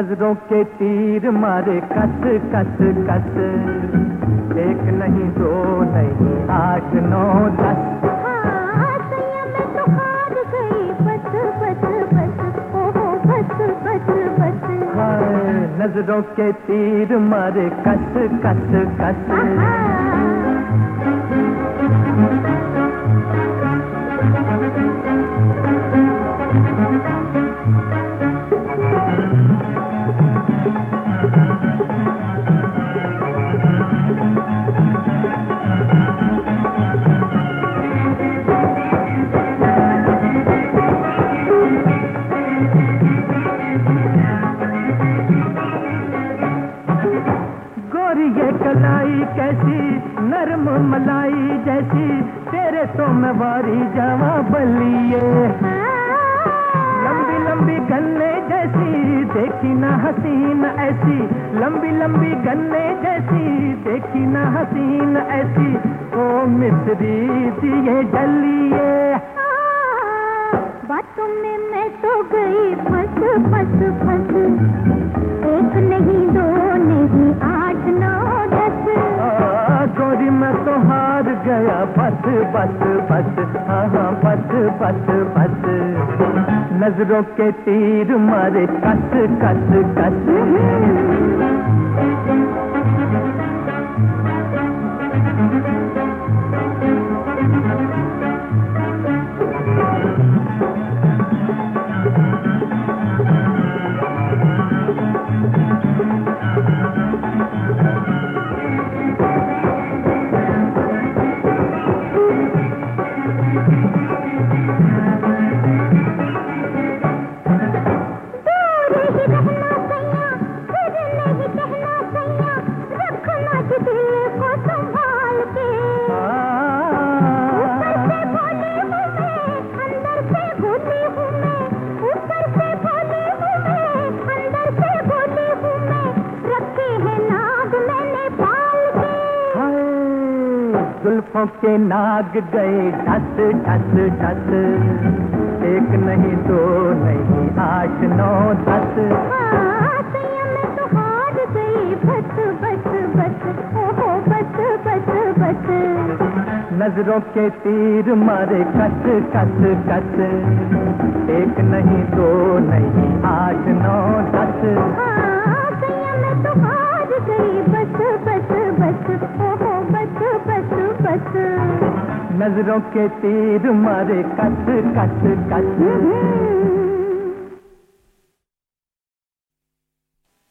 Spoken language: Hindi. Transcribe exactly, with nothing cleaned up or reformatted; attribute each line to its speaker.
Speaker 1: नजरों के तीर मारे कस कस कस, एक नहीं दो नहीं आठ नौ दस।
Speaker 2: हाँ संयम में तो हार गई बस बस बस, ओहो बस बस बस।
Speaker 1: हाय नजरों के तीर मारे कस कस कस। ये कलाई कैसी नरम मलाई जैसी, तेरे तो मैं वारी जावा बलिए। लंबी लंबी गन्ने जैसी देखी ना हसीन ऐसी, लंबी लंबी गन्ने जैसी देखी ना हसीन ऐसी, ओ मिस्री दिए जलिए।
Speaker 2: बातों में मैं तो गई फंस फंस फंस, एक नहीं दो नहीं आठ नौ दस।
Speaker 1: गोरी मैं तो हार गया बस बस बस, हाँ हाँ बस बस बस। नजरों के तीर मारे कस कस कस। जुल्फों के नाग गए ढस ढस ढस, एक नहीं दो नहीं आठ नौ दस।
Speaker 2: हाँ संयम में तो हार गई बस बस बस, ओहो बस बस बस।
Speaker 1: नजरों के तीर मारे कस कस कस, एक नहीं दो नहीं आठ नौ दस।
Speaker 2: हाँ संयम में तो हार गई बस बस बस, ओहो बस बस बस।
Speaker 1: नजरों के तीर मारे कस कस कस।